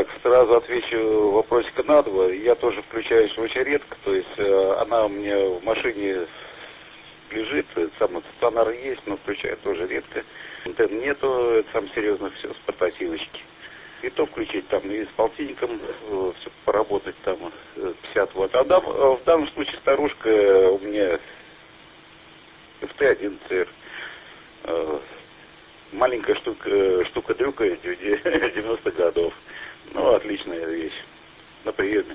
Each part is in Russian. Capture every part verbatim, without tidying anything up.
Так, сразу отвечу вопросика на два. Я тоже включаюсь очень редко, то есть э, она у меня в машине лежит, сам стационар есть, но включаю тоже редко. Антенн нету, это сам серьезно все с портативочки. И то включить там и с полтинником, э, все поработать там э, пятьдесят ватт. А дам, э, в данном случае старушка у меня эф тэ одиннадцать эр. Э, маленькая штука, штука-дрюка девяностых годов. Ну, отличная вещь. На приеме.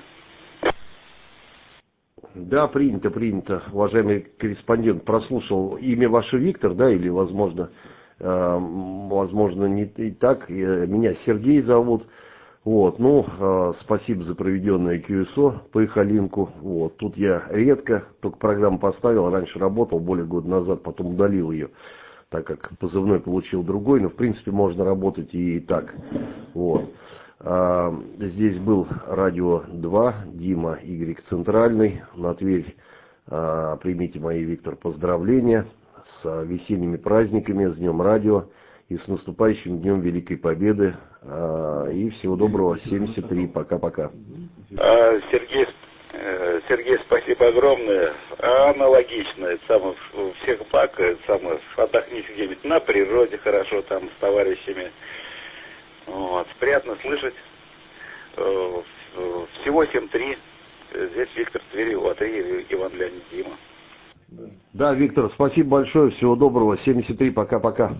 Да, принято, принято. Уважаемый корреспондент, прослушал имя ваше Виктор, да, или, возможно, э, возможно, не и так. Меня Сергей зовут. Вот, ну, э, спасибо за проведенное кью эс о по Ихалинку. Вот, тут я редко, только программу поставил, раньше работал, более года назад, потом удалил ее, так как позывной получил другой, но, в принципе, можно работать и так. Вот. Здесь был радио два, Дима Y Центральный, на Тверь. Примите мои, Виктор, поздравления с весенними праздниками, с Днем Радио и с наступающим Днем Великой Победы. И всего доброго, семьдесят три, пока-пока. Сергей, Сергей, спасибо огромное. Аналогично, это самое, всех благ, это самое, отдохните где-нибудь на природе хорошо, там, с товарищами. Вот, приятно слышать. Всего семь три. Здесь Виктор Твери, вот и Иван Леонид Дима. Да, Виктор, спасибо большое. Всего доброго. семьдесят три. Пока-пока.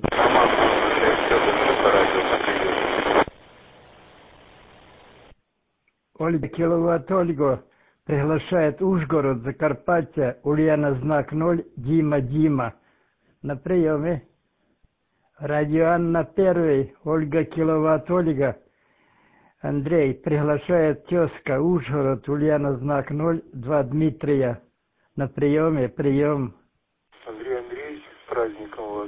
Ольга Киловатт Ольга приглашает Ужгород, Закарпаття, Ульяна знак ноль, Дима Дима. На приеме. Радио Анна Первый, Ольга Киловатт Ольга. Андрей приглашает тезка, Ужгород, Ульяна знак ноль, два Дмитрия. На приеме, прием. Андрей Андрей, с праздником вас.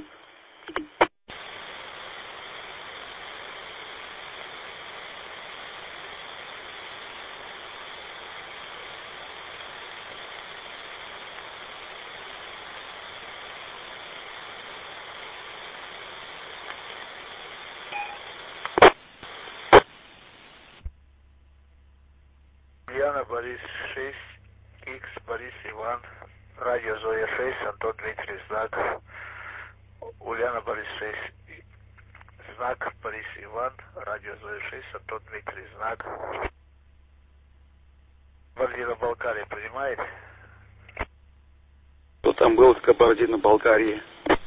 Ульяна Борис шесть, X Борис Иван, радио Зоя шесть, Антон Дмитрий, знак. Ульяна Борис шесть, знак Борис Иван, радио Зоя шесть, Антон Дмитрий, знак. Кабардино-Балкария принимает? Кто там был в Кабардино-Балкарии?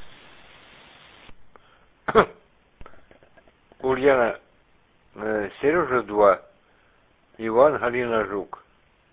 Ульяна, э, Сережа два, Иван Галина Жук.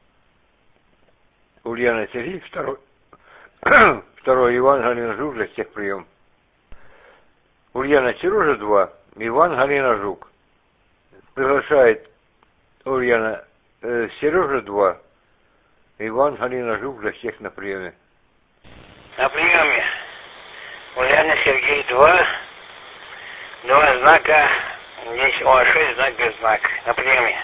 Ульяна Сергей второй, второй Иван Галина Жук, для всех прием. Ульяна Сережа два, Иван Галина Жук. Приглашает Ульяна э, Сережа два, Иван Галина Жук, для всех на приеме. На приеме. Ульяна Сергей два, два знака, здесь О шесть, знак без знака. На приеме.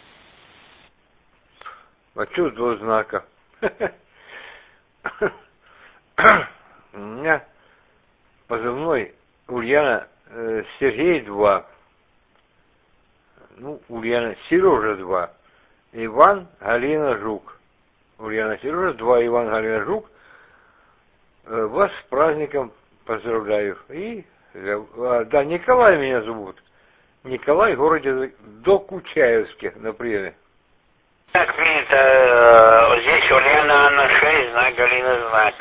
А что два знака? У меня позывной Ульяна э, Сергей два, ну, Ульяна Сережа два, Иван Галина Жук. Ульяна Сережа два, Иван Галина Жук. Э, вас с праздником поздравляю. И, э, да, Николай меня зовут. Николай в городе Докучаевске на приеме. Так принято, э, здесь Ульяна Анна шесть, знак Галина знак.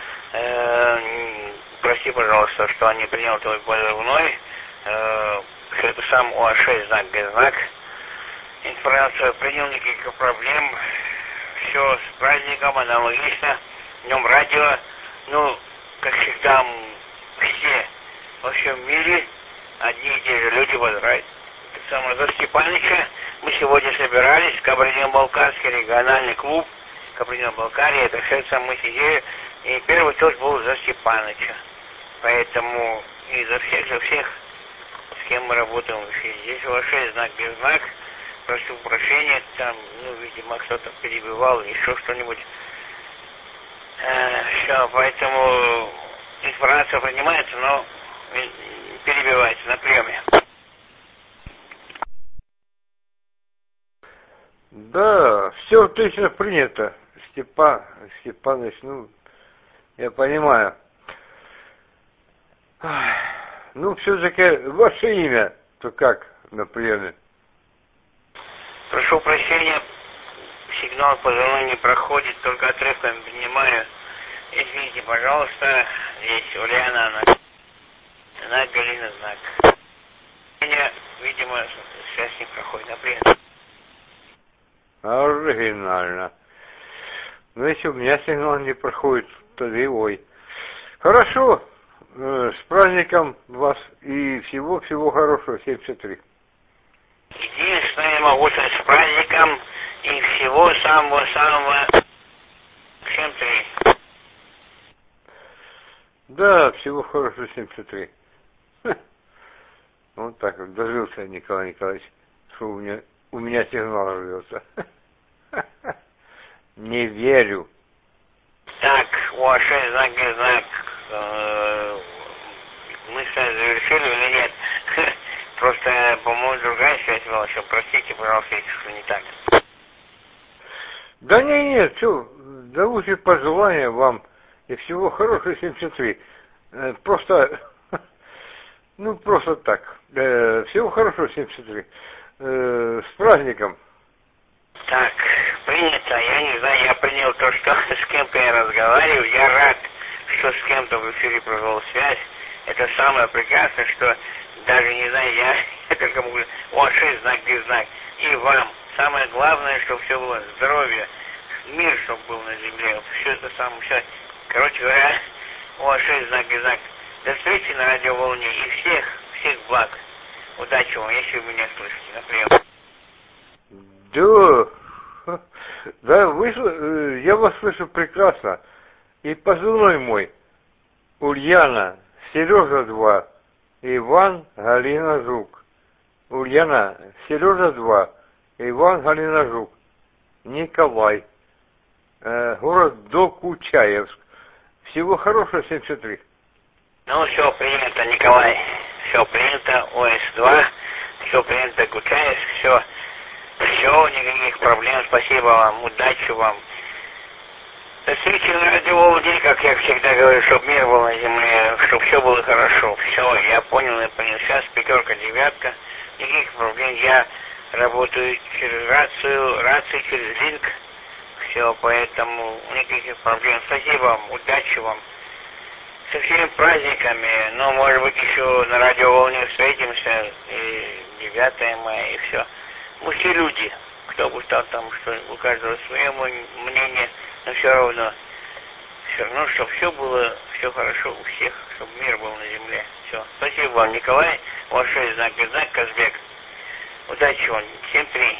Э, прости, пожалуйста, что не принял твой позывной. Э, это сам О шесть, знак без знак. Информацию принял, никаких проблем. Все с праздником, аналогично. Днем радио. Ну, как всегда, все во всем мире одни и те же люди поздравят. Так самое, за Степаныча мы сегодня собирались, Кабардино-Балкарский региональный клуб, Кабардино-Балкария, это все, мы сидели, и первый тост был за Степаныча. Поэтому и за всех, за всех, с кем мы работаем в эфире. Здесь у вас шесть, знак без знак, прошу прощения, там, ну, видимо, кто-то перебивал, еще что-нибудь. Э, все, поэтому информация принимается, но перебивается на приеме. Да, все отлично принято, Степан Степанович, ну, я понимаю. Ну, все-таки ваше имя, то как на приеме? Прошу прощения, сигнал позывной не проходит, только отрывками принимаю. Извините, пожалуйста, здесь Ульяна, она... Знак, Галина, знак. Меня, видимо, связь не проходит, например. Оригинально. Но если у меня сигнал не проходит, то и ой. Хорошо. Э, с праздником вас и всего-всего хорошего, семьдесят три. Единственное, я могу сказать, с праздником и всего самого-самого семьдесят три. Да, всего хорошего, семьдесят три. Вот так вот, дожился Николай Николаевич, что у меня, у меня сигнал рвется. Не верю. Так, о, шесть знак, не знак. Э, мы с вами завершили или нет? Просто, по-моему, другая связь была еще. Простите, пожалуйста, если не так. Да не, нет, что, да лучшие пожелания вам и всего хорошего, семьдесят три. Э, просто, ну, просто так. Э, всего хорошего, семьдесят три. Э, с праздником. Так, принято. Я не знаю, я принял то, что с кем-то я разговариваю. Я рад, что с кем-то в эфире провел связь. Это самое прекрасное, что даже не знаю, я, я только могу говорить, о, шесть знак, без знак. И вам. Самое главное, чтобы все было здоровье, мир, чтобы был на земле. Все это самое, все. Короче говоря, о, шесть знак, без знак. До встречи на радиоволне и всех, всех благ. Удачи вам, если вы меня слышите. Например. Да, да, вы, я вас слышу прекрасно. И позывной мой, Ульяна, Сережа два, Иван, Галина, Жук. Ульяна, Сережа два, Иван, Галина, Жук. Николай, э, город Докучаевск. Всего хорошего, семьдесят три. Ну, все принято, Николай. Все принято, ОС два, все принято, Кучаевск, все. Все, никаких проблем, спасибо вам, удачи вам. До встречи на радиоволне, как я всегда говорю, чтобы мир был на земле, чтобы все было хорошо. Все, я понял, я понял. Сейчас пятерка, девятка, никаких проблем. Я работаю через рацию, рацию через линк. Все, поэтому никаких проблем. Спасибо вам, удачи вам. Со всеми праздниками, ну, может быть, еще на радиоволне встретимся, и девятое мая, и все. Мы все люди, кто бы стал там, что у каждого свое мнение, но все равно, все равно, чтобы все было, все хорошо у всех, чтобы мир был на земле. Все. Спасибо вам, Николай, ваш знак и знак, Казбек. Удачи вам, семь три.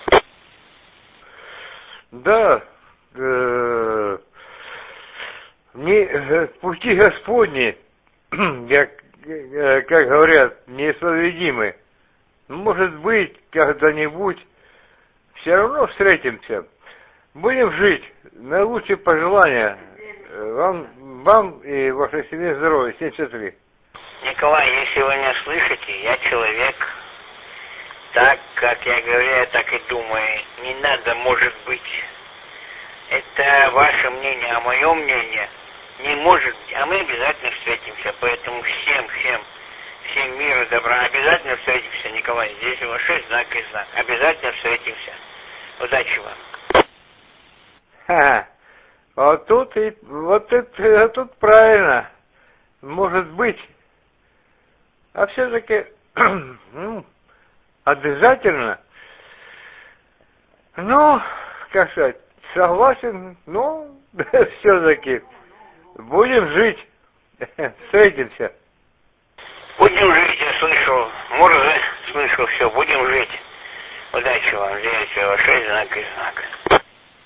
Да, э, не, э, пути Господни, как, э, как говорят, неисповедимы. Может быть, когда-нибудь все равно встретимся. Будем жить. Наилучшие пожелания вам, вам и вашей семье здоровья. семьдесят три. Николай, если вы меня слышите, я человек. Так, как я говорю, я так и думаю. Не надо, может быть. Это ваше мнение, а мое мнение не может быть. А мы обязательно встретимся. Поэтому всем, всем. Всем мира, добра. Обязательно встретимся, Николай. Здесь у вас шесть знак и знак. Обязательно встретимся. Удачи вам. Ха. Вот тут и вот это тут правильно. Может быть. А все-таки ну, обязательно. Ну, как сказать, согласен, ну, все-таки будем жить. Встретимся. Будем жить, я слышал. Мурзе, слышал все. Будем жить. Удачи вам. Здесь шесть знак и знак.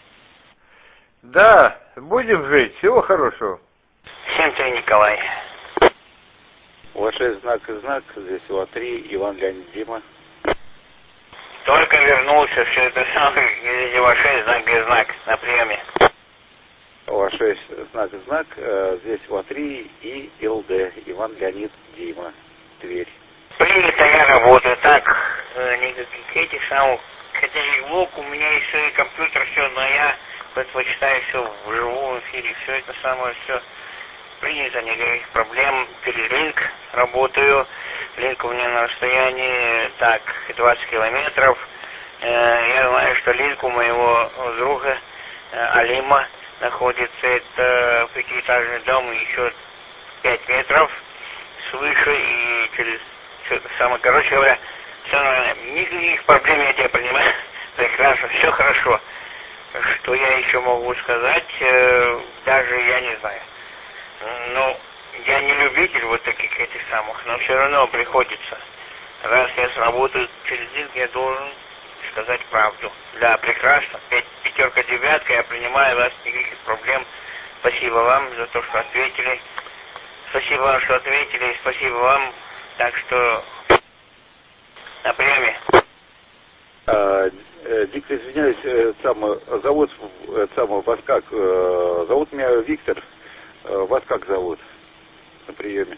Да, будем жить. Всего хорошего. семь три, Николай. Ваш знак и знак. Здесь у три, Иван, Леонид, Дима. Только вернулся. Все это самое. Здесь у шесть знак и знак. На приеме. Ваш знак и знак. Здесь у три и ЛД. Иван, Леонид, Дима. Тверь. Принято, я работаю. Так, никаких этих самых, хотя и блог, у меня есть свой компьютер, все, но я предпочитаю все в живом эфире, все это самое, все принято, никаких проблем. Через линк работаю, линк у меня на расстоянии, так, двадцать километров. Я знаю, что линк у моего друга Алима находится, это пятиэтажный дом, еще пять метров свыше, и через, самое, короче говоря, все нормально, никаких проблем, я тебя понимаю, прекрасно, все хорошо. Что я еще могу сказать, даже я не знаю. Ну, я не любитель вот таких этих самых, но все равно приходится. Раз я сработаю через линк, я должен сказать правду. Да, прекрасно. Пятерка, девятка, я принимаю вас, никаких проблем. Спасибо вам за то, что ответили. Спасибо вам, что ответили, спасибо вам. Так что на приеме. А, Виктор, извиняюсь, сам, зовут сам, вас как? Зовут меня Виктор. Вас как зовут на приеме?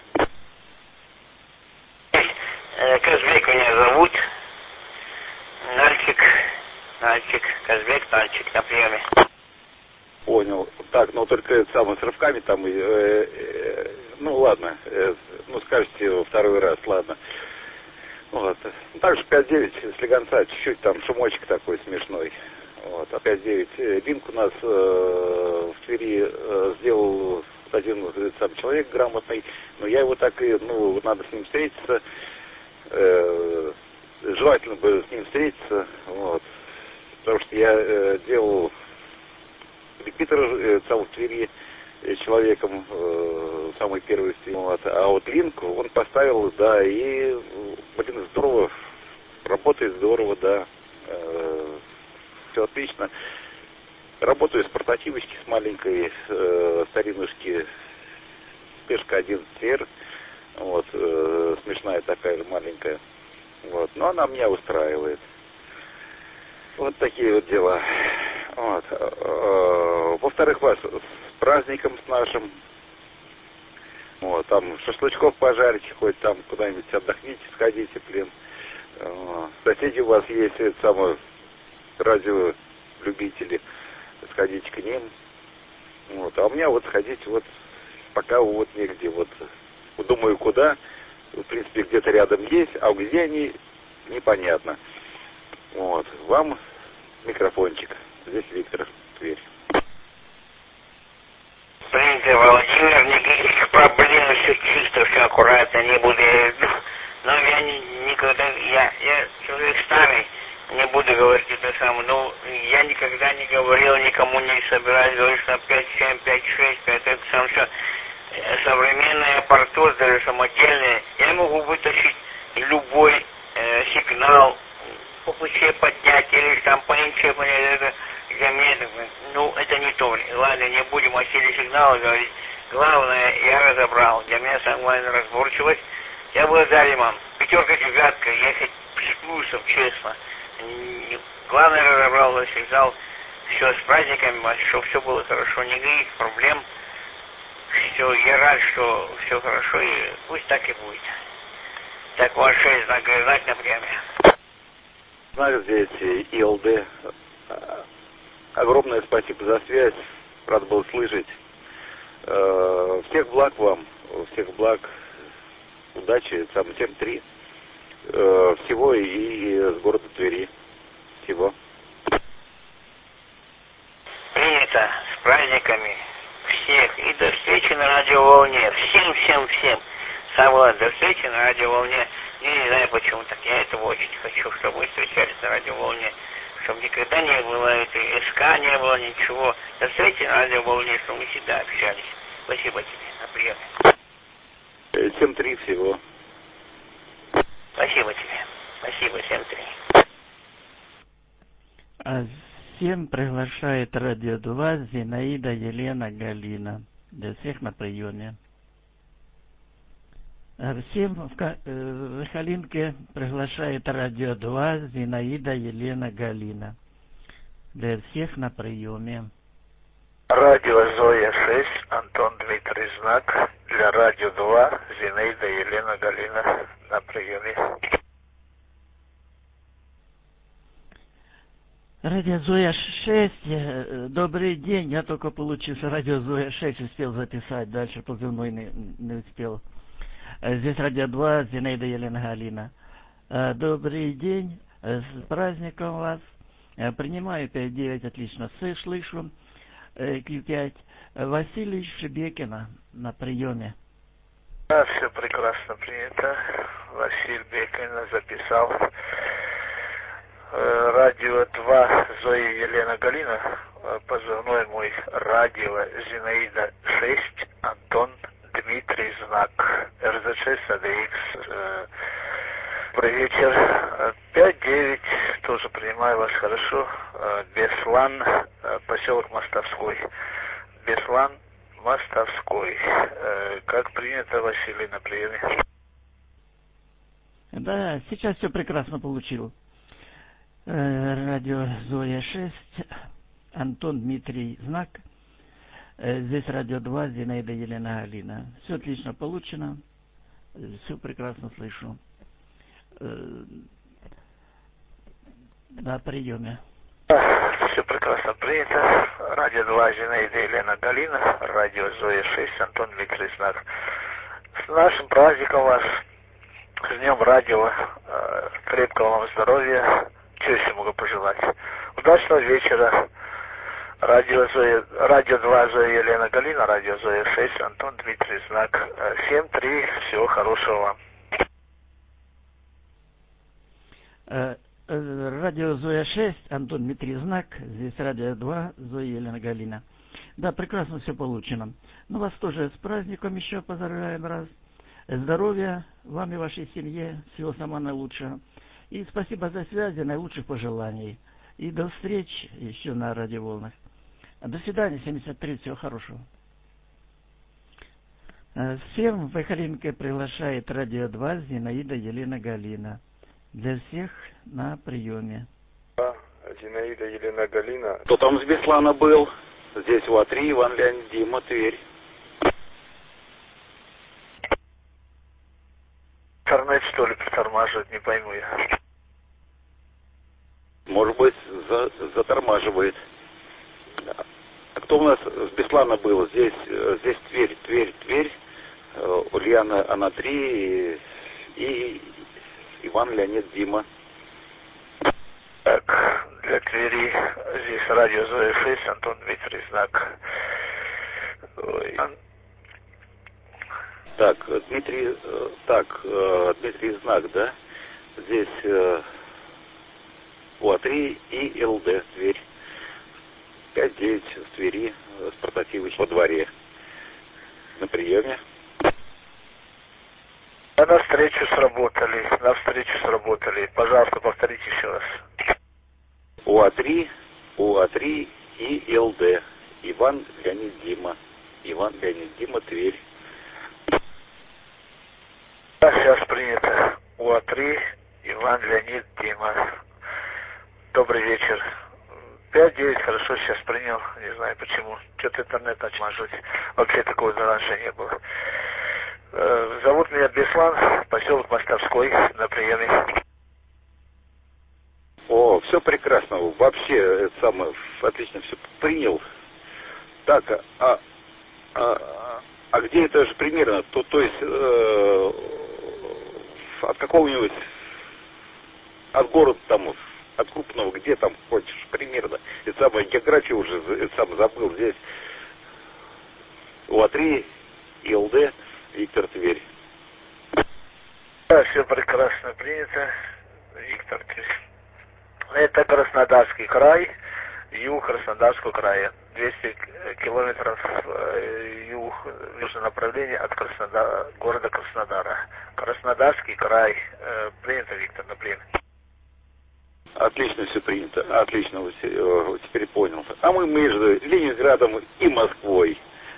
Казбек меня зовут. Нальчик, Нальчик, Казбек, Нальчик на приеме. Понял. Так, ну только это самое, с рывками там, э, э, ну ладно, э, ну скажете второй раз, ладно. Вот. Ну, также пять девять слегонца, чуть-чуть там шумочек такой смешной. Вот. А пять девять линк у нас э, в Твери э, сделал один сам человек грамотный, но я его так и, ну, надо с ним встретиться. Э, желательно бы с ним встретиться, вот. Потому что я э, делал репетитор э, сам в Твери э, человеком, э, самый первый стрим. Вот. А вот линк он поставил, да, и, блин, здорово, работает здорово, да. Э, все отлично. Работаю с портативочки, с маленькой э, старинушки Пешка одиннадцать эр. Вот, э, смешная такая же маленькая. Вот, но она меня устраивает. Вот такие вот дела. Вот. Э, во-вторых, вас с праздником с нашим. Вот, там шашлычков пожарите, хоть там куда-нибудь отдохните, сходите, блин. Э, соседи у вас есть, это самое, радиолюбители, сходите к ним. Вот. А у меня вот сходить вот пока вот негде. Вот думаю, куда. В принципе, где-то рядом есть, а где они, непонятно. Вот. Вам микрофончик. Здесь Виктор, Тверь. Принято, Владимир, никаких проблем, все чисто, все аккуратно, не буду. Но я не, никогда, я, я человек старый, не буду говорить это самое, но я никогда не говорил, никому не собираюсь говорить, что пять семь, пять шесть, пять это самое, все. Современные аппаратуры, даже самодельные, я могу вытащить любой э, сигнал, по пути поднять или там по ниче поднять, это для меня это, ну, это не то. Ладно, не будем о силе сигнала говорить. Главное, я разобрал. Для меня самая главная разборчивость. Я благодарен вам. Пятерка, девятка, я хоть с плюсом, честно. Главное, разобрал ваш сигнал. Все, с праздниками, чтобы все было хорошо, никаких проблем. Все, я рад, что все хорошо, и пусть так и будет. Так, ваш шесть, знак, знак на время. Знак здесь и эл дэ. Огромное спасибо за связь. Рад был слышать. Всех благ вам. Всех благ. Удачи. Сам семь три. Всего и с города Твери. Всего. Принято. С праздниками. Всех. И до встречи на радиоволне. Всем, всем, всем. Самое, до встречи на радиоволне. Я не знаю почему так. Я этого очень хочу, чтобы мы встречались на радиоволне. Чтобы никогда не было этой СК, не было ничего. До встречи на радиоволне, чтобы мы всегда общались. Спасибо тебе. На прием. семь три всего. Спасибо тебе. Спасибо, семь три. А всем приглашает Радио два Зинаида Елена Галина. Для всех на приеме. А всем в Сахалинке приглашает Радио два Зинаида Елена Галина. Для всех на приеме. Радио Зоя шесть, Антон Дмитрий Знак. Для Радио два Зинаида Елена Галина на приеме. Радио Зоя шесть, добрый день, я только получил радио Зоя шесть, успел записать, дальше позывной не, не успел. Здесь радио два, Зинаида Елена Галина. Добрый день, с праздником вас, принимаю пять девять, отлично, слышу, Q пять, Василий Шебекина на приеме. Да, все прекрасно принято, Василий Бекина записал. Радио два, Зоя Елена Галина, позывной мой радио Зинаида шесть, Антон Дмитрий Знак, эр зэ шесть а дэ икс. Добрый вечер. пять девять, тоже принимаю вас хорошо. Беслан, поселок Мостовской. Беслан, Мостовской. Как принято, Василий, на приеме? Да, сейчас все прекрасно получил. Радио Зоя шесть, Антон Дмитрий Знак. Здесь радио два, Зинаида Елена Галина. Все отлично получено. Все прекрасно слышу. На приеме. Все прекрасно принято. Радио два, Зинаида Елена Галина. Радио Зоя шесть, Антон Дмитрий Знак. С нашим праздником вас. С днем радио. Крепкого вам здоровья. Что еще могу пожелать? Удачного вечера. Радио, Зоя, радио два, Зоя Елена Галина, радио Зоя шесть, Антон Дмитрий Знак. семь три, всего хорошего вам. Радио Зоя шесть, Антон Дмитрий Знак. Здесь радио два, Зоя Елена Галина. Да, прекрасно все получено. Ну, вас тоже с праздником еще поздравляем раз. Здоровья вам и вашей семье. Всего самого наилучшего. И спасибо за связи, наилучших пожеланий. И до встречи еще на радиоволнах. До свидания, семьдесят три, всего хорошего. Всем в Хайхалинке приглашает радио два, Зинаида Елена Галина. Для всех на приеме. Зинаида Елена Галина. Кто там с Беслана был? Здесь у А три, Иван Леонид, Дима, Тверь. Интернет, что ли, притормаживает, не пойму я. Может быть, за, затормаживает. А кто у нас с Беслана был? Здесь, здесь Тверь, Тверь, Тверь. Ульяна, она три и, и Иван Леонид, Дима. Так, для Твери здесь радио Зоя шесть, Антон Дмитрий Знак. Ой. Так, Дмитрий, так, Дмитрий Знак, да? Здесь У А три и Эл Дэ, Тверь. пять девять в Твери, Спартакиевич во дворе. На приеме. А на встречу сработали, на встречу сработали. Пожалуйста, повторите еще раз. У А три, У А три и Эл Дэ. Иван Леонид, Дима. Иван Леонид, Дима, Тверь. Да, сейчас принято. У А три, Иван Леонид, Дима. Добрый вечер. пять девять, хорошо, сейчас принял. Не знаю почему. Что-то интернет начал мажуть. Вообще такого раньше не было. Зовут меня Беслан, поселок Мостовской, на приеме. О, все прекрасно. Вообще, это самое, отлично все принял. Так, а, а, а где это же примерно? То, то есть, э, от какого-нибудь, от города там, от крупного, где там хочешь, примерно. Это самое, географию уже это сам забыл. Здесь У А три, Эл Дэ, Виктор, Тверь. Да, все прекрасно принято. Виктор, Тверь. Это Краснодарский край, юг Краснодарского края. двести километров юг, южное направление от Краснодар, города Краснодара. Краснодарский край. Принято, Виктор, на прием. Отлично все принято. Отлично, вот теперь понял. А мы между Ленинградом и Москвой.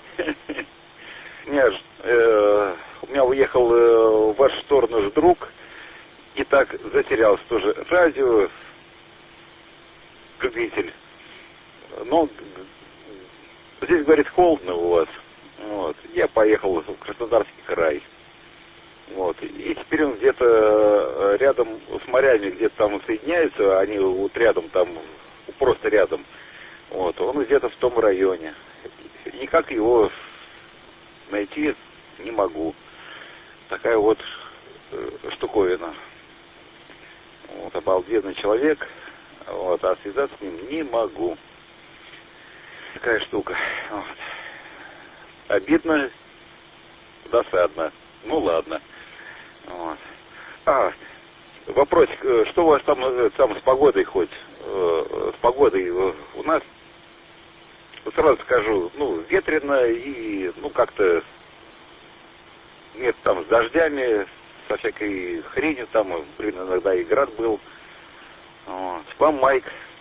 У меня, э, у меня уехал э, в вашу сторону же друг, и так затерялся тоже радио, любитель. Но здесь, говорит, холодно у вас. Вот. Я поехал в Краснодарский край. Вот. И теперь он где-то рядом с морями, где-то там соединяются, они вот рядом там у просто рядом. Вот, он где-то в том районе. Никак его найти не могу. Такая вот э, штуковина. Вот, обалденный человек, вот, а связаться с ним не могу. Такая штука. Вот. Обидно, досадно. Ну ладно. Вот. А, вопросик, что у вас там, там с погодой хоть? Э, с погодой у нас, сразу скажу, ну, ветрено и, ну, как-то нет там с дождями, со всякой хренью, там, блин, иногда и град был. Вот. Вам майк.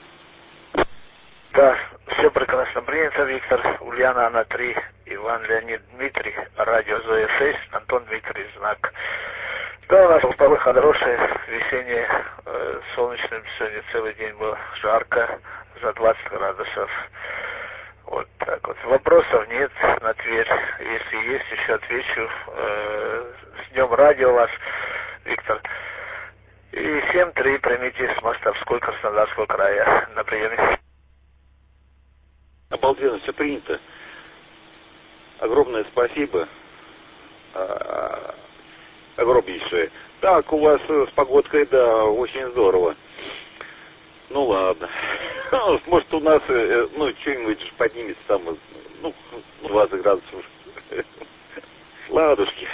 Да, все прекрасно принято, Виктор. Ульяна Анна три, Иван Леонид Дмитрий, радио Зоя шесть, Антон Дмитрий Знак. Да, у нас погода хорошая, весенняя, э, солнечным сегодня целый день было жарко, за двадцать градусов. Вот так вот. Вопросов нет на Тверь. Если есть, еще отвечу. Э, с днем радио вас, Виктор. И семь три примите с Мостовской Краснодарского края на приеме. Обалденно, все принято. Огромное спасибо. А, огромнейшее. Так, у вас с погодкой, да, очень здорово. Ну ладно. Может, у нас, ну, что-нибудь поднимется там, ну, двадцать градусов. Ладушки.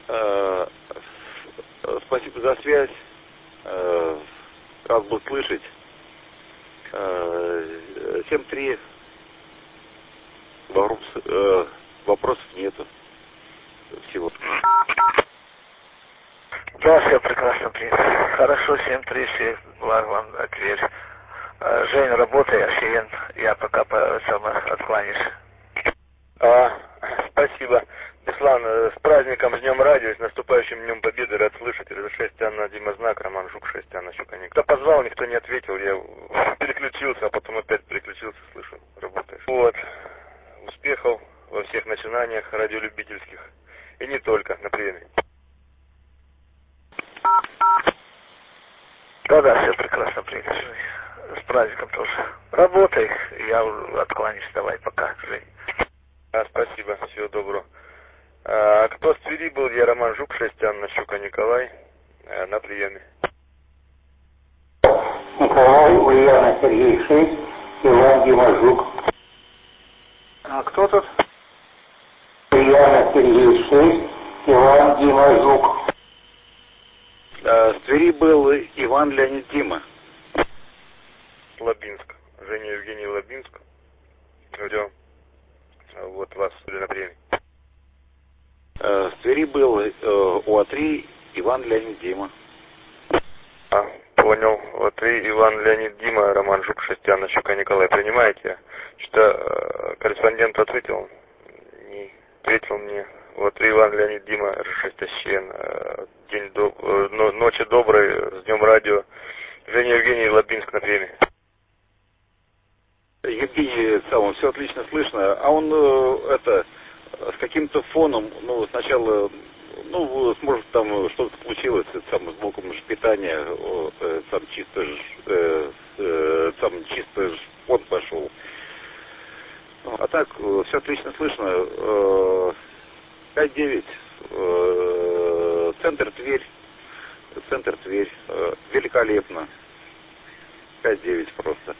Спасибо за связь. Рад был слышать. семь три. Вопросов нету. Всего. Да, все прекрасно принято. Хорошо, семь три, все благ вам ответ. Жень, работай, Асиен, я пока по, сама откланяюсь. А, спасибо. Беслан, с праздником, с Днем Радио, с наступающим Днем Победы, рад слышать. шесть Анна Дима Знак, Роман Жук, шесть Анна Щуканик. Кто позвал, никто не ответил, я переключился, а потом опять переключился, слышу, работаешь. Вот, успехов во всех начинаниях радиолюбительских. И не только, на приеме. Да-да, все прекрасно принято. С праздником тоже. Работай, я откланяюсь, давай, пока, Жень. А, спасибо, всего доброго. А, кто с Твери был? Я Роман Жук, шесть Анна Щука Николай, а, на приеме. Николай, Ульяна Сергей шесть, Иван Дима Жук. А кто тут? Ульяна Сергей шесть, Иван Дима Жук. А, с Твери был Иван Леонид Дима. Лабинск. Женя Евгений Лабинск. Ждем. Вот вас на приеме. С Твери был ОА три Иван Леонид Дима. А, понял. ОА три Иван Леонид Дима, Роман Жук, шесть Анна Щука Николай. Принимаете? Что-то корреспондент ответил? Не ответил мне. ОА три Иван Леонид Дима, эр шесть Ащен. День до... Ночи доброй, с Днем Радио. Женя Евгений Лабинск на приеме. Евгений, сам, все отлично слышно, а он, э, это, с каким-то фоном, ну, сначала, ну, может, там что-то случилось, там, с блоком питания, э, там чисто, э, э, там чисто фон пошел. А так, все отлично слышно. Э, пять девять, э, центр Тверь, центр Тверь, э, великолепно. пять девять просто.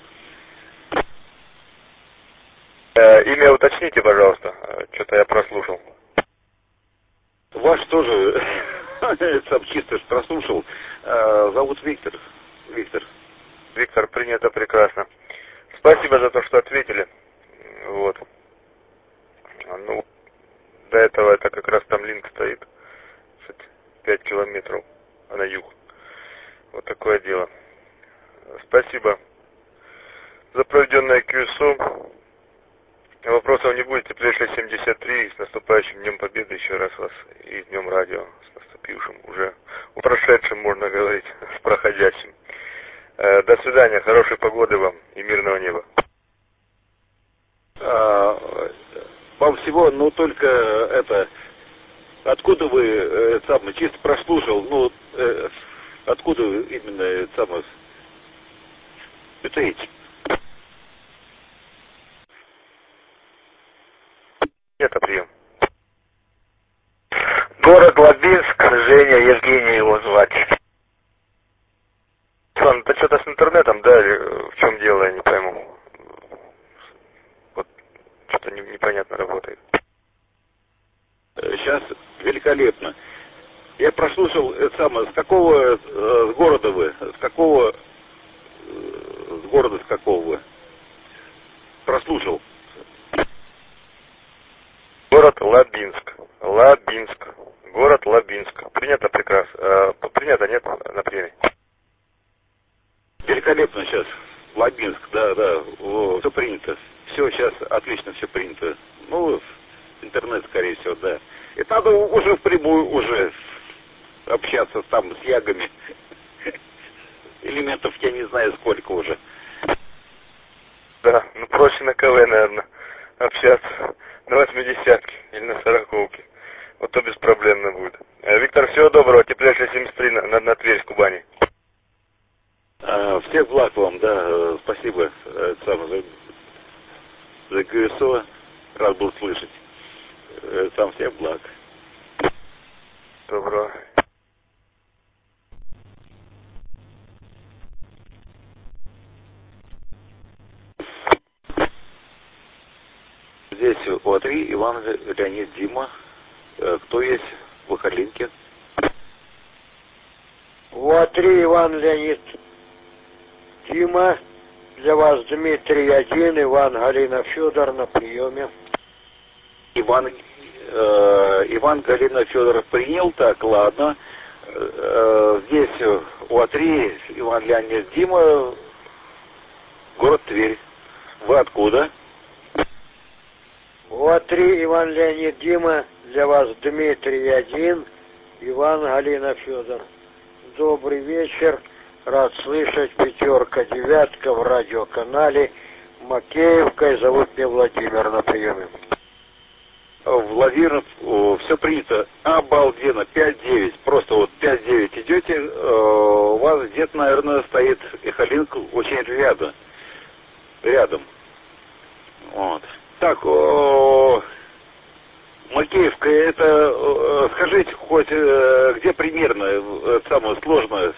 Э, имя уточните, пожалуйста. Что-то я прослушал. Ваш тоже, сам чисто прослушал. Э, зовут Виктор. Виктор. Виктор, принято прекрасно. Спасибо за то, что ответили. Вот. Ну, до этого это как раз там линк стоит. пять километров на юг. Вот такое дело. Спасибо за проведенное кью эс о. Вопросов не будет. Теплейшая семьдесят три. С наступающим Днем Победы еще раз вас. И с Днем Радио. С наступившим уже. У прошедшим, можно говорить. С проходящим. Э, до свидания. Хорошей погоды вам. И мирного неба. А, вам всего, ну только это... Откуда вы, э, сам, чисто прослушал, ну, э, откуда вы именно, это самое... Это эти... с интернетом, да, или в чем дело, я не пойму. Вот что-то не, непонятно работает. Сейчас великолепно. Я прослушал это самое, с какого э, с города вы? С какого э, с города с какого вы? Прослушал. Город Лабинск. Лабинск. Город Лабинск. Принято прекрасно. Э, принято, нет, на приеме. Великолепно сейчас. Лабинск, да, да. О, все принято. Все сейчас отлично, все принято. Ну, интернет, скорее всего, да. Это надо уже впрямую уже общаться там с ягами. Элементов я не знаю сколько уже. Да, ну проще на КВ, наверное, общаться. На восьмидесятке или на сороковке. Вот то беспроблемно будет. Виктор, всего доброго. Теплейшая семьдесят три на, на, на Тверь, Кубани. А, всех благ вам, да. Спасибо сам, за, за ГСО. Рад был слышать. Сам всех благ. Доброго. Здесь ОА-три, Иван, Леонид, Дима. Кто есть в Выхолинке? ОА-три, Иван, Леонид, Дима. Для вас Дмитрий один, Иван, Галина, Федор на приеме. Иван, э, Иван, Галина, Федоров принял, так, ладно. Э, здесь ОА-три, Иван, Леонид, Дима, город Тверь. Вы откуда? ОА-три, Иван, Леонид, Дима. Для вас Дмитрий один, Иван, Галина, Федор. Добрый вечер. Рад слышать. Пятерка, девятка в радиоканале Макеевка. И зовут меня Владимир на приеме. Владимир, все принято. Обалденно. пять девять. Просто вот пять девять идете. У вас где-то, наверное, стоит Эхолинк очень рядом. Рядом. Вот. Так, о, Макеевка, это, скажите, хоть где примерно, это самое сложное,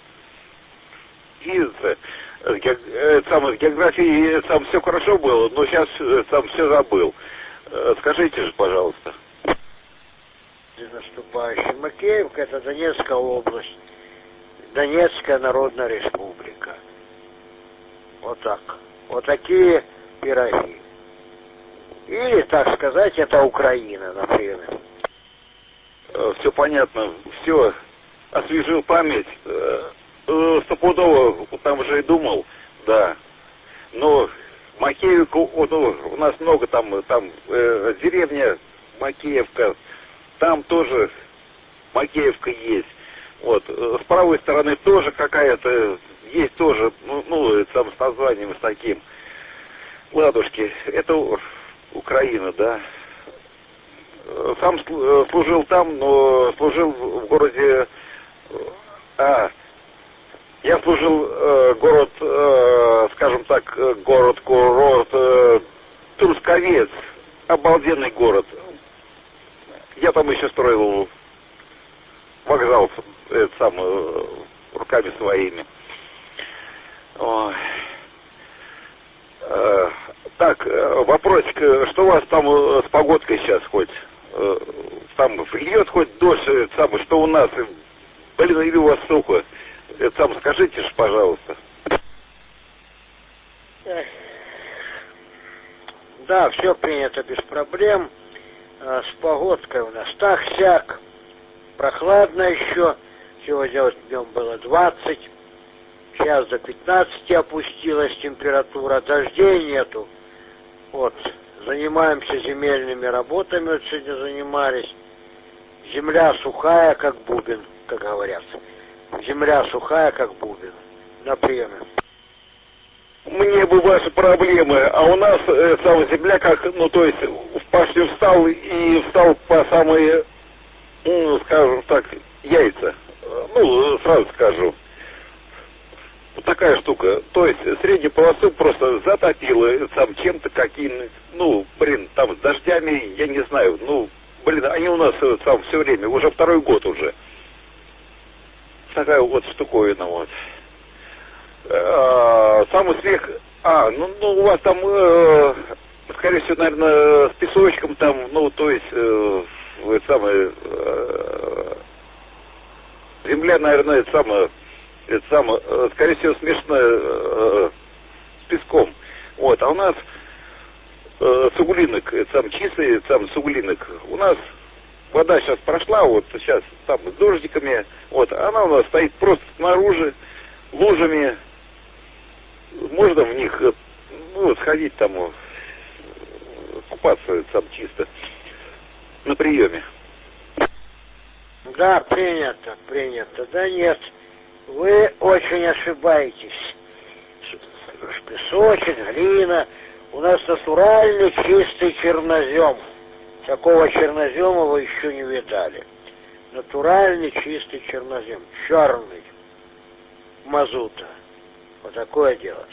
и это самое, с географией там все хорошо было, но сейчас там все забыл. Скажите же, пожалуйста. Наступающий. Макеевка — это Донецкая область, Донецкая Народная Республика. Вот так. Вот такие пироги. Или, так сказать, это Украина, например. Все понятно, все, освежил память. Стопудово там же и думал, да. Но Макеевка, вот, у нас много там, там э, деревня Макеевка, там тоже Макеевка есть. Вот, с правой стороны тоже какая-то есть тоже, ну, ну там с названием с таким. Ладушки, это Украина, да. Сам служил там, но служил в городе... А, я служил э, город, э, скажем так, город-курорт э, Трусковец. Обалденный город. Я там еще строил вокзал, это сам, э, руками своими. Ой. Э, так, вопросик, что у вас там с погодкой сейчас хоть? Там льет хоть дождь, там, что у нас? Блин, или у вас сухо? Там скажите же, пожалуйста. Да, все принято без проблем. С погодкой у нас так-сяк. Прохладно еще. Сегодня вот днем было двадцать. Сейчас до пятнадцати опустилась температура. Дождей нету. Вот. Занимаемся земельными работами. Вот сегодня занимались. Земля сухая, как бубен, как говорят. Земля сухая, как бубен. На приеме. Мне бы ваши проблемы, а у нас э, сама земля как, ну то есть в пашню встал и встал по самые, ну, скажем так, яйца. Ну, сразу скажу. Вот такая штука. То есть среднюю полосу просто затопило там чем-то каким, ну, блин, там с дождями, я не знаю, ну, блин, они у нас там все время, уже второй год уже. Такая вот штуковина вот. э, самый смех... А, ну, ну у вас там, э, скорее всего, наверное, с песочком там, ну, то есть, э, это самое... Э, земля, наверное, это самое... Это самое, э, скорее всего, смешано э, с песком. Вот, а у нас э, суглинок, это сам чистый, это сам суглинок. У нас вода сейчас прошла, вот сейчас там с дождиками, вот, она у нас стоит просто снаружи, лужами. Можно в них, ну, сходить там, купаться там чисто на приеме. Да, принято, принято. Да нет, вы очень ошибаетесь. Песочек, глина. У нас натуральный чистый чернозем. Такого чернозема вы еще не видали. Натуральный чистый чернозем. Черный. Мазута. Вот такое дело.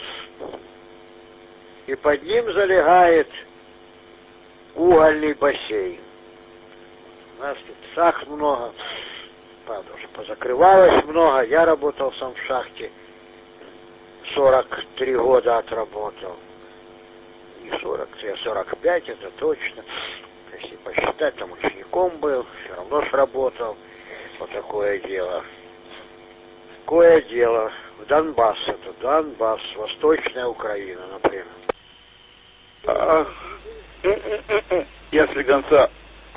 И под ним залегает угольный бассейн. У нас тут шахт много. Правда, уже позакрывалось много. Я работал сам в шахте. сорок три года отработал. Не сорок три, а сорок пять, это точно. Если посчитать, там учеником был, все равно ж работал. Вот такое дело. Такое дело. В Донбасс это, Донбасс, Восточная Украина, например. А, я с Легонца.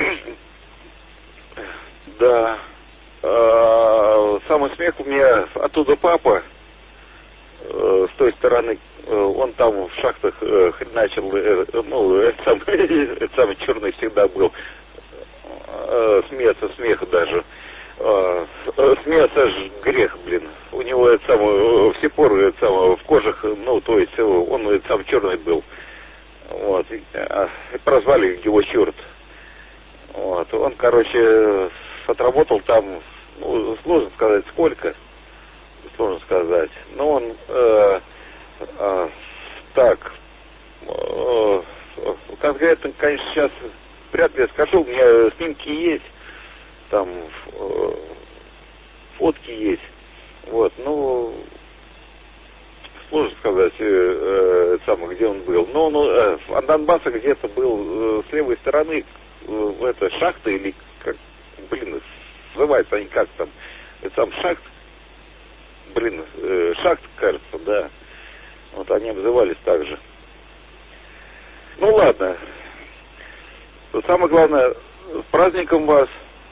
Да. А, самый смех у меня оттуда папа. С той стороны, он там в шахтах э, хреначил, э, ну, это самый, это самый черный всегда был, э, смеяться, смех даже, э, смеяться аж грех, блин, у него это самое, все поры это самое, в кожах, ну, то есть он это сам черный был, вот, и, а, прозвали его черт, вот, он, короче, отработал там, ну, сложно сказать сколько, сложно сказать. Но он э, э, так э, конкретно, конечно, сейчас вряд ли скажу, у меня снимки есть, там э, фотки есть. Вот, ну сложно сказать, э, э, самое, где он был. Но он э, от Донбасса где-то был э, с левой стороны, э, это шахта или как, блин, называется они как там, это сам шахт. Блин, э, шахт, кажется, да. Вот они обзывались так же. Ну ладно. Самое главное, с праздником вас.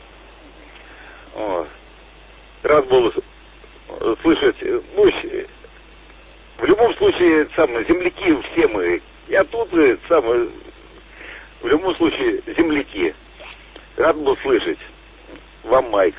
О, рад был слышать. Ну, в любом случае, самые земляки все мы. Я тут же самые, в любом случае, земляки. Рад был слышать. Вам, Майк.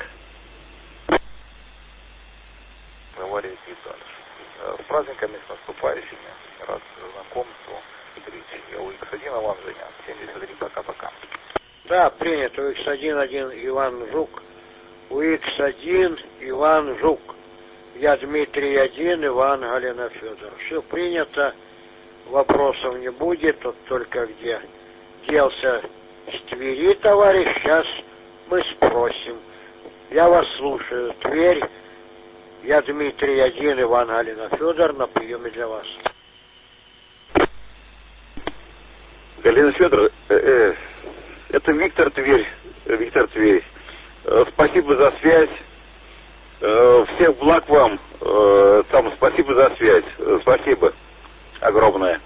Валерий Витальевич. С праздниками, с наступающими. Рад знакомству. Игорь, у икс один, а вам, Женя. семьдесят три, пока-пока. Да, принято. У икс один, один Иван Жук. У икс один Иван Жук. Я Дмитрий один, Иван Галина Федор. Все принято. Вопросов не будет. Тут только где делся с Твери, товарищ. Сейчас мы спросим. Я вас слушаю. Тверь. Я Дмитрий один, Иван Галина Федор, на приеме для вас. Галина Федор, э, э, это Виктор Тверь, Виктор Тверь. Э, спасибо за связь. Э, всех благ вам. Э, там, спасибо за связь. Э, спасибо огромное.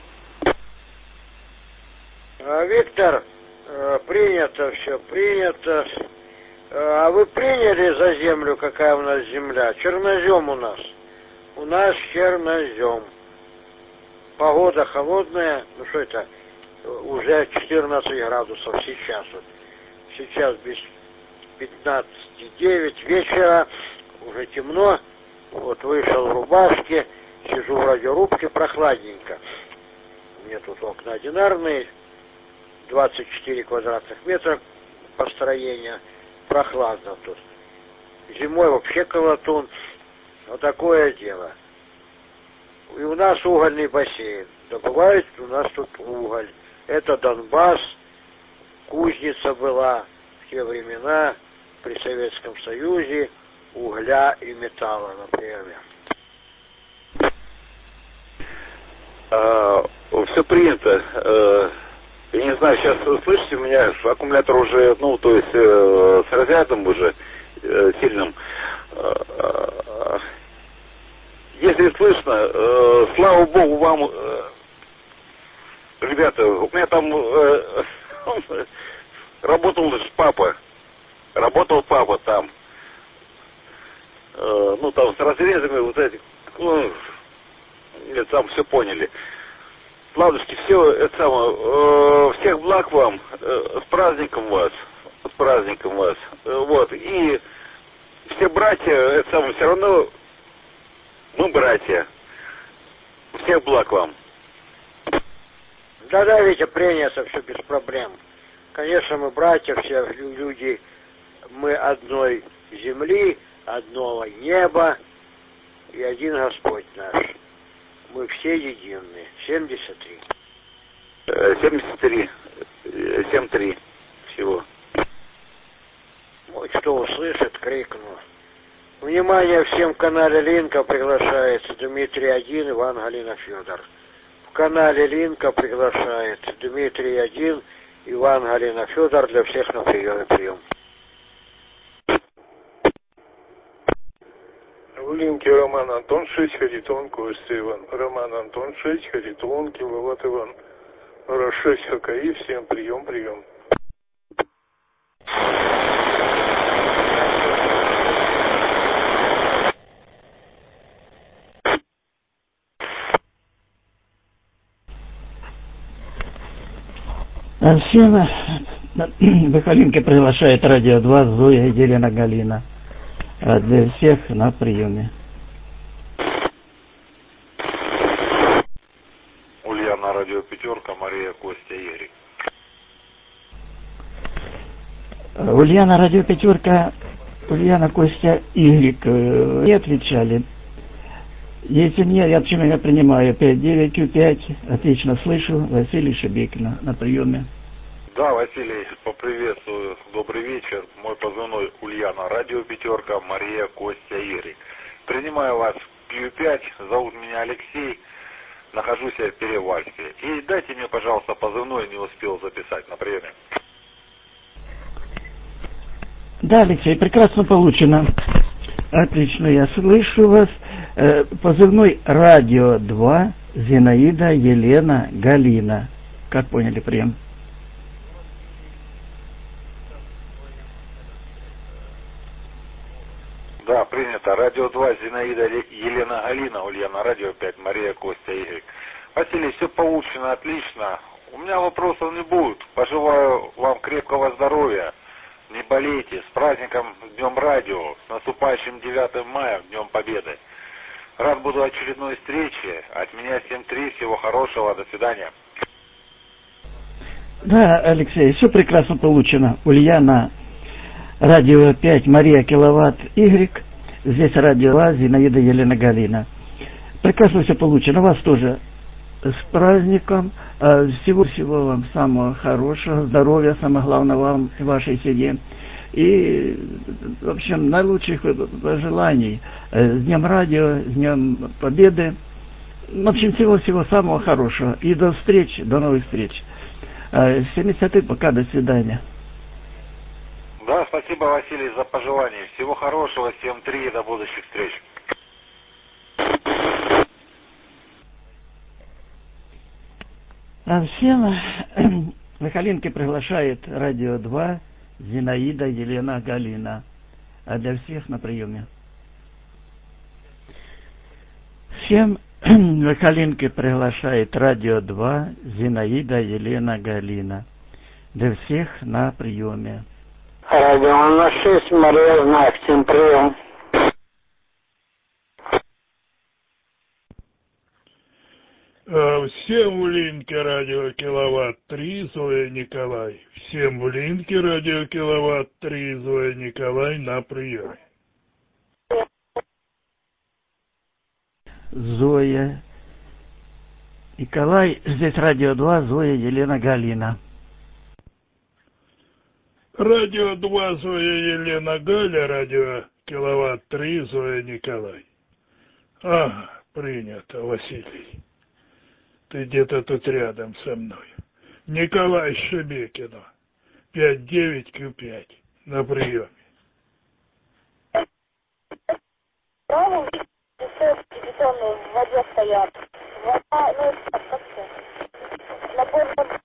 А, Виктор, э, принято все, принято. А вы приняли за землю, какая у нас земля? Чернозем у нас. У нас чернозем. Погода холодная. Ну что это? Уже четырнадцать градусов сейчас. Вот. Сейчас без пятнадцать девять вечера. Уже темно. Вот вышел в рубашке. Сижу в радиорубке, прохладненько. У меня тут окна одинарные. двадцать четыре квадратных метра построения. Прохладно тут. Зимой вообще колотун. Вот такое дело. И у нас угольный бассейн. Добывают у нас тут уголь. Это Донбасс. Кузница была в те времена при Советском Союзе угля и металла, например. все принято. Э, я не знаю, сейчас слышите меня, аккумулятор уже, ну, то есть э, с разрядом уже э, сильным. Э, если слышно, э, слава богу вам, э, ребята, у меня там э, работал папа, работал папа там. Э, ну, там с разрезами вот этих, ну, нет, там все поняли. Ладушки, все, это самое, э, всех благ вам, э, с праздником вас, с праздником вас, э, вот, и все братья, это самое, все равно мы братья, всех благ вам. Да-да, Витя, принято, все без проблем. Конечно, мы братья, все люди, мы одной земли, одного неба и один Господь наш. Мы все едины. семьдесят три. семьдесят три. семьдесят три всего. Вот кто услышит, крикну. Внимание, всем в канале Линка приглашается Дмитрий один, Иван, Галина, Федор. В канале Линка приглашается Дмитрий один, Иван, Галина, Федор, для всех на приеме прием. В Линке Роман Антон шесть, Харитон, Костя Иван. Роман Антон шесть, Харитон, Киловатт Иван. Раз шесть ХКИ, всем прием, прием. Всем Бахалинке приглашает радио два Зоя и Елена Галина. Для всех на приеме. Ульяна, радио Пятерка, Мария, Костя, Игорь. Ульяна, радио Пятерка, Ульяна, Костя, Игорь не отвечали. Если нет, я почему я принимаю пять девять Q пять, отлично слышу, Василий Шебекина на приеме. Да, Василий, поприветствую, добрый вечер. Мой позывной Ульяна, радио Пятерка, Мария, Костя, Игорь. Принимаю вас в Q пять, зовут меня Алексей, нахожусь я в Перевальске. И дайте мне, пожалуйста, позывной, не успел записать на приеме. Да, Алексей, прекрасно получено. Отлично, я слышу вас. Позывной радио два, Зинаида, Елена, Галина. Как поняли прием? Да, принято. Радио два, Зинаида, Елена, Галина, Ульяна, радио пять, Мария, Костя, Игорь. Василий, все получено, отлично. У меня вопросов не будет. Пожелаю вам крепкого здоровья. Не болейте. С праздником Днем Радио. С наступающим девятым мая, Днем Победы. Рад буду очередной встрече. От меня семь три. Всего хорошего. До свидания. Да, Алексей, все прекрасно получено. Ульяна, радио пять, Мария, Киловатт, Y. Здесь радио два, Зинаида, Елена, Галина. Прекрасно все получено. Вас тоже с праздником. Всего-всего вам самого хорошего. Здоровья, самое главное, вам и вашей семье. И, в общем, наилучших пожеланий. С Днем Радио, с Днем Победы. В общем, всего-всего самого хорошего. И до встречи, до новых встреч. семьдесят три, пока, до свидания. Да, спасибо, Василий, за пожелания. Всего хорошего, семь три, до будущих встреч. А всем Михалинки приглашает радио два, Зинаида, Елена, Галина. А для всех на приеме. Всем Михалинки приглашает радио два, Зинаида, Елена, Галина. Для всех на приеме. Радио шесть, Мария, знак, всем прием. Всем в Линке радио Киловатт три, Зоя Николай. Всем в Линке радио Киловатт три, Зоя Николай на приеме. Зоя Николай, здесь радио два, Зоя, Елена, Галина. Радио два, Зоя, Елена, Галя, радио Киловатт три, Зоя Николай. Ага, принято, Василий. Ты где-то тут рядом со мной. Николай Шебекино. пять девять Q пять. На приеме. Правом телефоны в воде стоят. Вода, ну, как-то. Набор...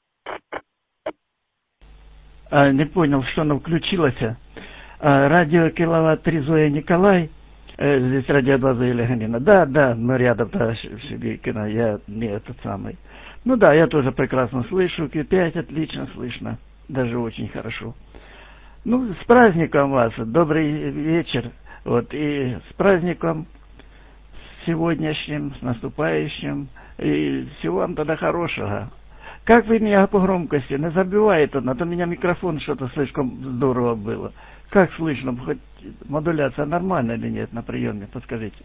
А, не понял, что оно включилось. А, радио Киловатт три Зоя Николай. Э, здесь радио два Зоя Леонина. Да, да, мы рядом, да, Шебекино. Я не этот самый. Ну да, я тоже прекрасно слышу. Q пять отлично слышно. Даже очень хорошо. Ну, с праздником вас. Добрый вечер. Вот, и с праздником сегодняшним, с наступающим. И всего вам тогда хорошего. Как вы меня по громкости? Не забивает он, а то у меня микрофон что-то слишком здорово было. Как слышно? Хоть модуляция нормальная или нет на приеме? Подскажите.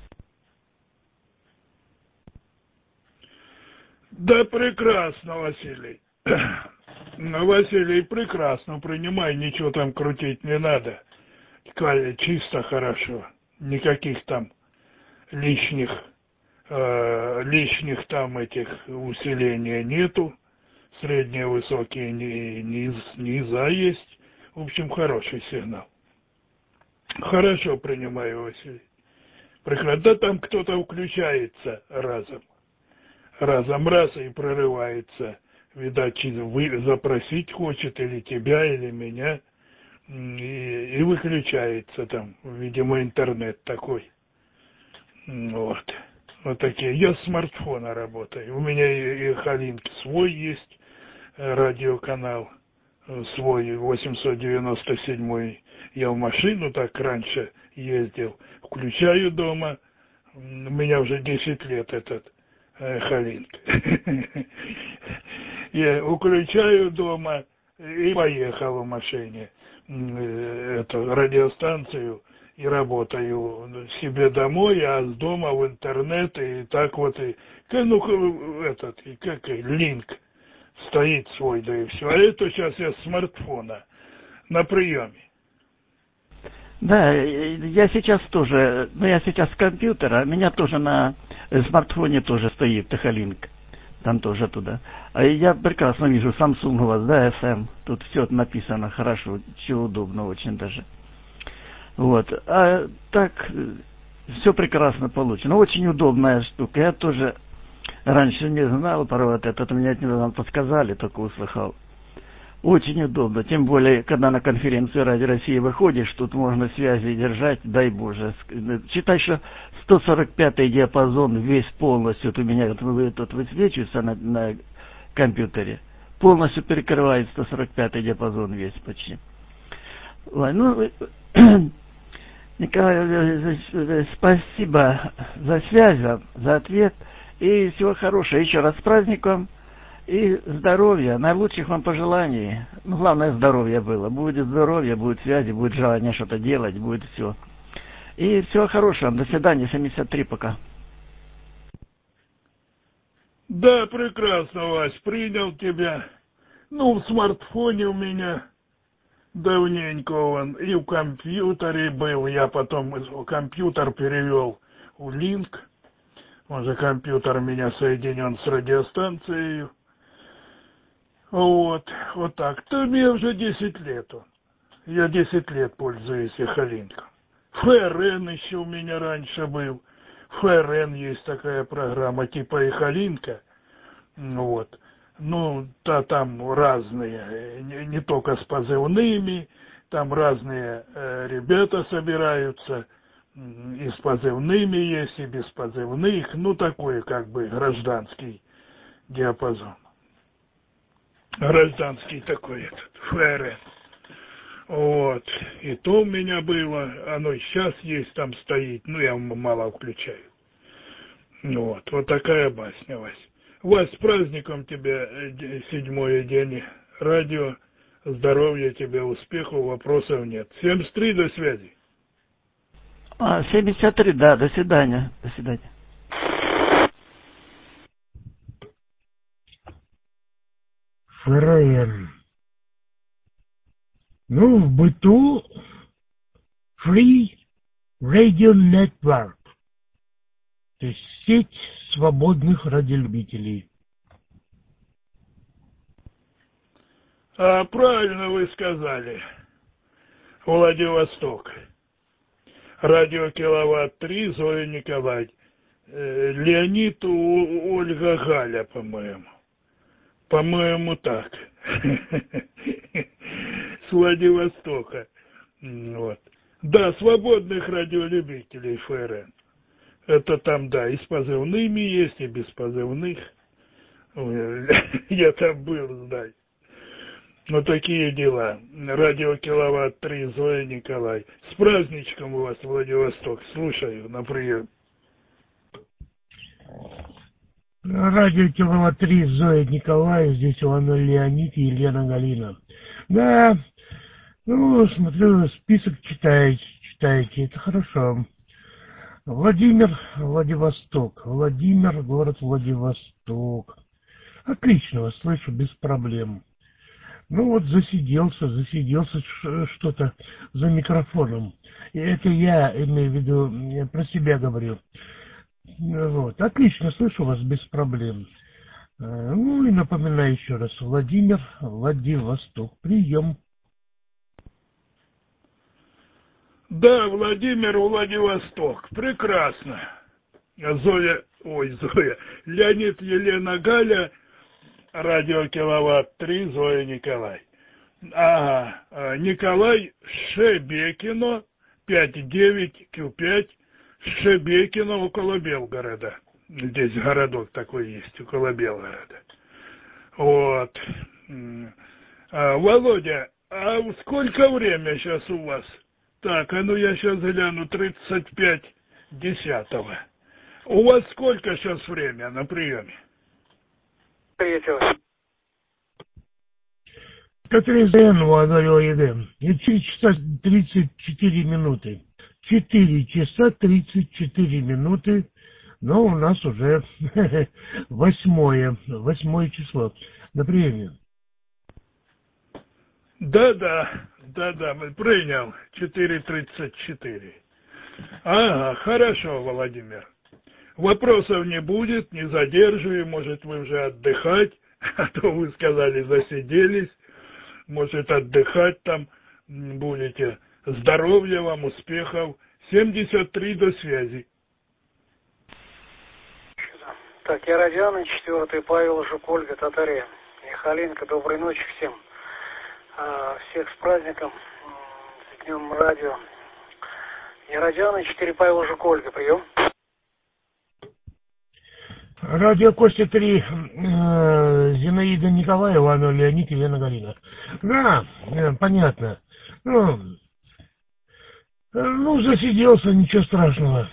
Да прекрасно, Василий. Василий, прекрасно принимай, ничего там крутить не надо. Чисто хорошо. Никаких там лишних, э, лишних там этих усиления нету. Средние, высокие, низ, низа есть. В общем, хороший сигнал. Хорошо принимаю, Василий. Прекрасно. Да там кто-то включается разом. Разом раз и прорывается. Видать, вы запросить хочет или тебя, или меня. И, и выключается там. Видимо, интернет такой. Вот. Вот такие. Я с смартфона работаю. У меня и, и Халинки свой есть. Радиоканал. Свой восемьсот девяносто седьмой. Я в машину так раньше ездил. Включаю дома. У меня уже десять лет этот Халинка. Я включаю дома и поехал в машине эту радиостанцию и работаю себе домой, а с дома в интернет, и так вот, и, ну, этот, и как, и линк стоит свой, да и все. А это сейчас я с смартфона на приеме. Да, я сейчас тоже, ну я сейчас с компьютера, у меня тоже на смартфоне тоже стоит Тахалинк, там тоже туда. А я прекрасно вижу Samsung у вас, да, эф эм, тут все написано хорошо, все удобно очень даже. Вот, а так, все прекрасно получено, очень удобная штука, я тоже раньше не знал про вот это, мне от него нам подсказали, только услыхал. Очень удобно, тем более, когда на конференцию Радио России выходишь, тут можно связи держать, дай Боже. Считай, что сто сорок пятый диапазон весь полностью, вот у меня вот, тут высвечивается на, на компьютере, полностью перекрывает сто сорок пятый диапазон весь почти. Ну, Николай, спасибо за связь, за ответ, и всего хорошего. Еще раз с праздником. И здоровья, наилучших вам пожеланий. Ну, главное, здоровье было. Будет здоровье, будет связи, будет желание что-то делать, будет все. И всего хорошего. До свидания, семьдесят три пока. Да, прекрасно, Вась, принял тебя. Ну, в смартфоне у меня давненько он. И в компьютере был. Я потом компьютер перевел в линк. Он же компьютер у меня соединен с радиостанцией. Вот, вот так. То мне уже десять лет он. Я десять лет пользуюсь Халинком. эф эр эн еще у меня раньше был. эф эр эн есть такая программа типа и Халинка. Вот. Ну, да, там разные, не, не только с позывными, там разные э, ребята собираются. И с позывными есть, и без позывных. Ну, такой как бы гражданский диапазон. Гражданский такой этот, эф эр эн. Вот. И то у меня было, оно и сейчас есть, там стоит, ну, я мало включаю. Вот. Вот такая басня, Вась. Вась, с праздником тебя, седьмой день радио. Здоровья тебе, успехов, вопросов нет. семьдесят три, до связи. А, семьдесят три, да, до свидания. До свидания. эф эр эн. Ну, в быту Free Radio Network. То есть сеть свободных радиолюбителей. А, правильно вы сказали. Владивосток. Радио Киловатт три, Зоя Николай. Э, Леонид, у, Ольга, Галя, по-моему. По-моему, так. С Владивостока. Вот. Да, свободных радиолюбителей ФРН. Это там, да, и с позывными есть, и без позывных. Я там был, знаю. Вот такие дела. Радио Киловатт три, Зоя Николай. С праздничком у вас, Владивосток. Слушаю на прием. Радио Киловатт три, Зоя Николай. Здесь Иванов Леонид и Елена Галина. Да, ну, смотрю, список читаете, читаете. Это хорошо. Владимир, Владивосток. Владимир, город Владивосток. Отлично вас слышу, без проблем. Ну вот засиделся, засиделся что-то за микрофоном. И это я имею в виду, я про себя говорю. Вот, отлично, слышу вас без проблем. Ну и напоминаю еще раз, Владимир, Владивосток, прием. Да, Владимир, Владивосток, прекрасно. Зоя, ой, Зоя, Леонид, Елена, Галя, радио Киловатт три, Зоя Николай. Ага, Николай Шебекино, пять девять Q пять, Шебекино, около Белгорода. Здесь городок такой есть, около Белгорода. Вот. А, Володя, а сколько время сейчас у вас? Так, а ну я сейчас гляну, тридцать пять десятого. У вас сколько сейчас время на приеме? Третьего. Катризен, Владимир Едем. И четыре часа тридцать четыре минуты. четыре часа тридцать четыре минуты. Но у нас уже восьмое, восьмое число на приеме. Да-да, да-да, принял. четыре тридцать четыре. Ага, хорошо, Владимир. Вопросов не будет, не задерживаю, может вы уже отдыхать, а то вы сказали засиделись, может отдыхать там будете. Здоровья вам, успехов. семьдесят три до связи. Так, я Родиана, четвертый, Павел, Жук, Ольга, Татария. Михаленко, доброй ночи всем. А, всех с праздником, с днем радио. Я Родиана, четыре, Павел, Жук, Ольга, прием. Радио Костя три, э, Зинаида Николаева, Иванов Леонид, Елена Галина. Да, э, понятно. Ну, э, ну, засиделся, ничего страшного.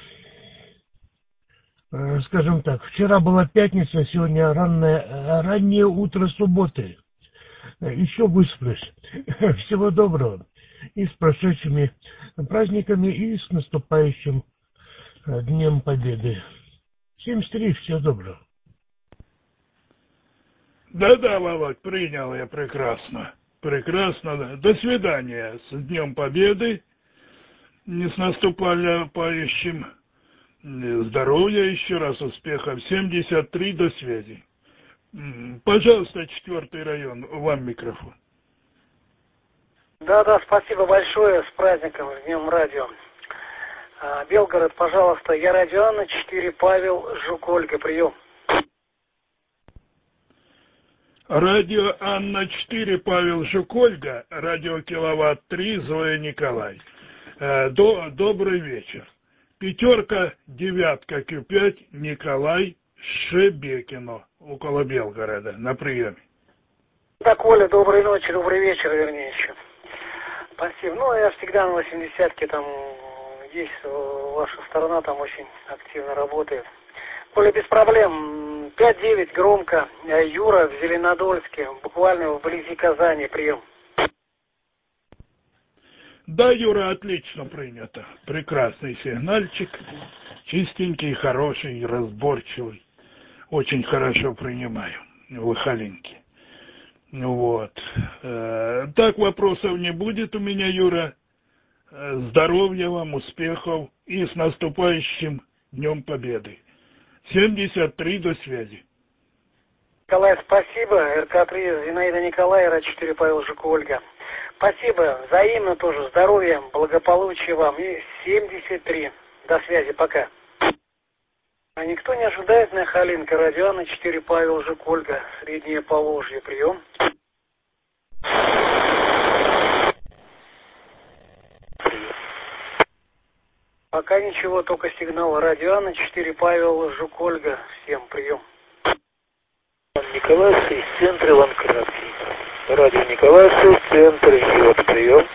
Э, скажем так, вчера была пятница, сегодня раннее, раннее утро субботы. Э, еще высплюсь. Всего доброго. И с прошедшими праздниками, и с наступающим э, Днем Победы. семьдесят три, всего доброго. Да-да, Володь, принял я прекрасно. Прекрасно. До свидания. С Днем Победы. Не с наступающим. Здоровья еще раз, успехов. семьдесят три, до связи. Пожалуйста, четвертый район, вам микрофон. Да-да, спасибо большое, с праздником, с Днем радио. Белгород, пожалуйста, я Родиана, четыре, Павел, Жук, Ольга, прием. Радио Анна четыре, Павел, Жук, Ольга, радио Киловатт три, Зоя Николай. До, добрый вечер. Пятерка, девятка, Q пять, Николай, Шебекино, около Белгорода, на приеме. Так, Оля, доброй ночи, добрый вечер, вернее, еще. Спасибо. Ну, я всегда на восьмидесятке там... Здесь ваша сторона там очень активно работает. Коля, без проблем. пять девять, громко. Юра в Зеленодольске, буквально вблизи Казани, прием. Да, Юра, отлично принято. Прекрасный сигнальчик. Чистенький, хороший, разборчивый. Очень хорошо принимаю. Выхоленький. Вот. Так вопросов не будет у меня, Юра. Здоровья вам, успехов и с наступающим Днем Победы. семьдесят три, до связи. Николай, спасибо. эр ка три, Зинаида Николай, эр а четыре, Павел Жук, Ольга. Спасибо. Взаимно тоже. Здоровья, благополучия вам. И семьдесят три. До связи. Пока. А никто не ожидает на Халинка. Радио Анна четыре, Павел Жук, Ольга. Среднее Поволжье. Прием. Пока ничего, только сигнал. Радио Анна четыре, Павел Жук, Ольга. Всем прием. Николаевский, в центре Ланкратский. Радио Николаевский, в центре Йод. Прием.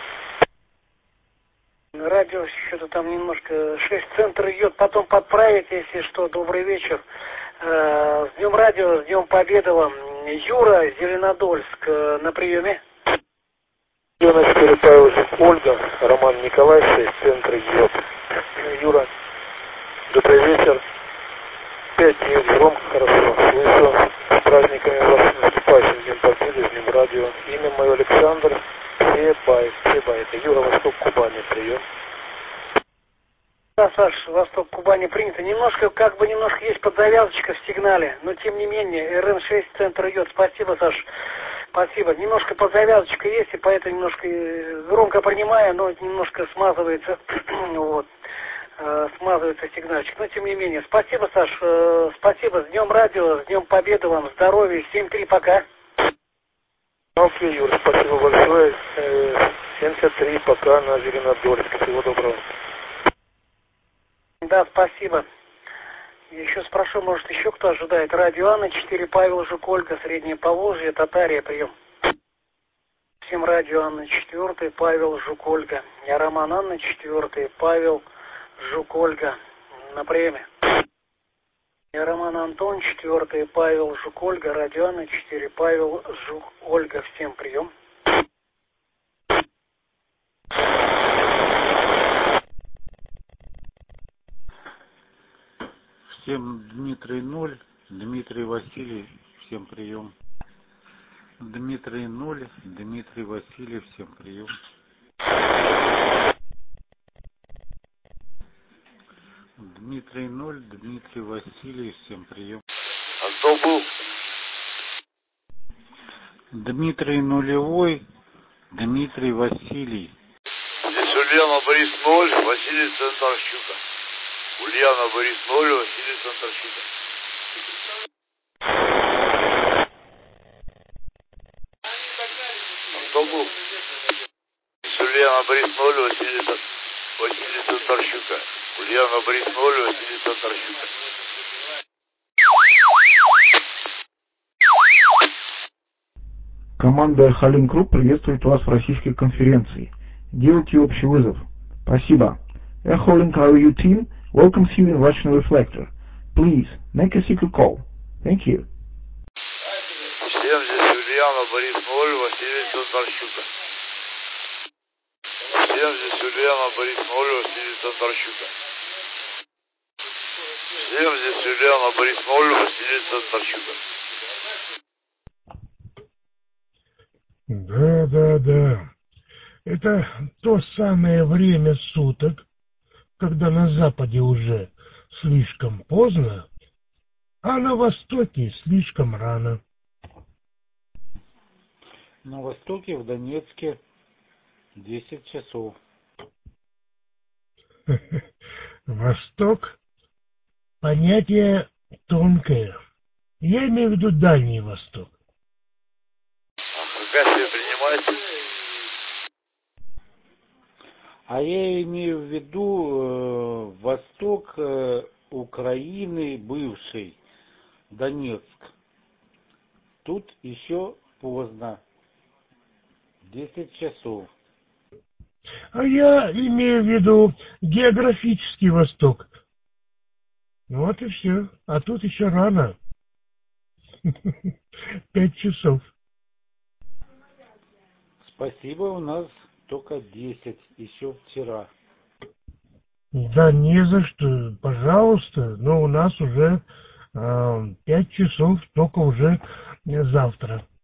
Радио что-то там немножко шесть, центр Йод. Потом подправить, если что. Добрый вечер. Э, с Днем Радио, с Днем Победы вам. Юра, Зеленодольск, э, на приеме. Юра четыре, Павел Жук, Ольга. Роман Николаевский, в центре Йод. Юра, добрый вечер. Пять дней громко, хорошо слышу. С праздниками вас, наступающим Днем Победы, с Днем Радио. Имя мое Александр Себай. Себай, это Юра, Восток Кубани, прием. Да, Саш, Восток Кубани принято. Немножко, как бы немножко есть подзавязочка в сигнале, но тем не менее, эр эн шесть, центр Йод. Спасибо, Саш. Спасибо. Немножко подзавязочка есть, и поэтому немножко громко принимаю, но немножко смазывается. Вот. Смазывается сигнальчик. Но тем не менее. Спасибо, Саш. Спасибо. С Днем Радио, с Днем Победы вам. Здоровья. семь три, пока. Окей, Юр, спасибо большое. семьдесят три, пока на Зеленодольск. Всего доброго. Да, спасибо. Еще спрошу, может, еще кто ожидает? Радио Анна четыре, Павел Жук, Ольга, Среднее Поволжье, Татария, прием. Всем Радио Анна четыре, Павел Жук, Ольга. Я Роман Анна четыре, Павел Жук, Ольга. На приеме. Я Роман Антон четыре, Павел Жук, Ольга. Радио Анна четыре, Павел Жук, Ольга. Всем прием. Всем Дмитрий ноль, Дмитрий Василий, всем прием. Дмитрий ноль, Дмитрий Василий, всем прием. Дмитрий ноль, Дмитрий Василий, всем прием. А кто был? Дмитрий нулевой, Дмитрий Василий. Здесь Ульяна Борис ноль, Василий Центр Щука. Ульяна Борис ноль, Василий Центр Щука. А кто был? Здесь Ульяна Борис ноль, Василий Центр Василий Центр Щука. Ульяна Борис ноль, Василий Центр Щука. Команда Халин Групп приветствует вас в российской конференции. Делайте общий вызов. Спасибо. Echo Link R U team welcomes you in Russian Reflector. Please make a secret call. Thank you. Всем здесь Ульяна Борис ноль, Василий Центр Щука. Всем здесь Ульяна Борис ноль, Василий Центр Щука. Всем здесь Ульяна Борис ноль, Василий Центр Щука. Да, да, да. Это то самое время суток, когда на Западе уже слишком поздно, а на Востоке слишком рано. На Востоке, в Донецке, десять часов. Восток — понятие тонкое. Я имею в виду Дальний Восток. А как себе принимаете? А я имею в виду э, восток э, Украины, бывший, Донецк. Тут еще поздно, десять часов. А я имею в виду географический Восток. Ну вот и все. А тут еще рано. Пять часов. Спасибо, у нас только десять, еще вчера. Да не за что, пожалуйста, но у нас уже э, пять часов, только уже завтра.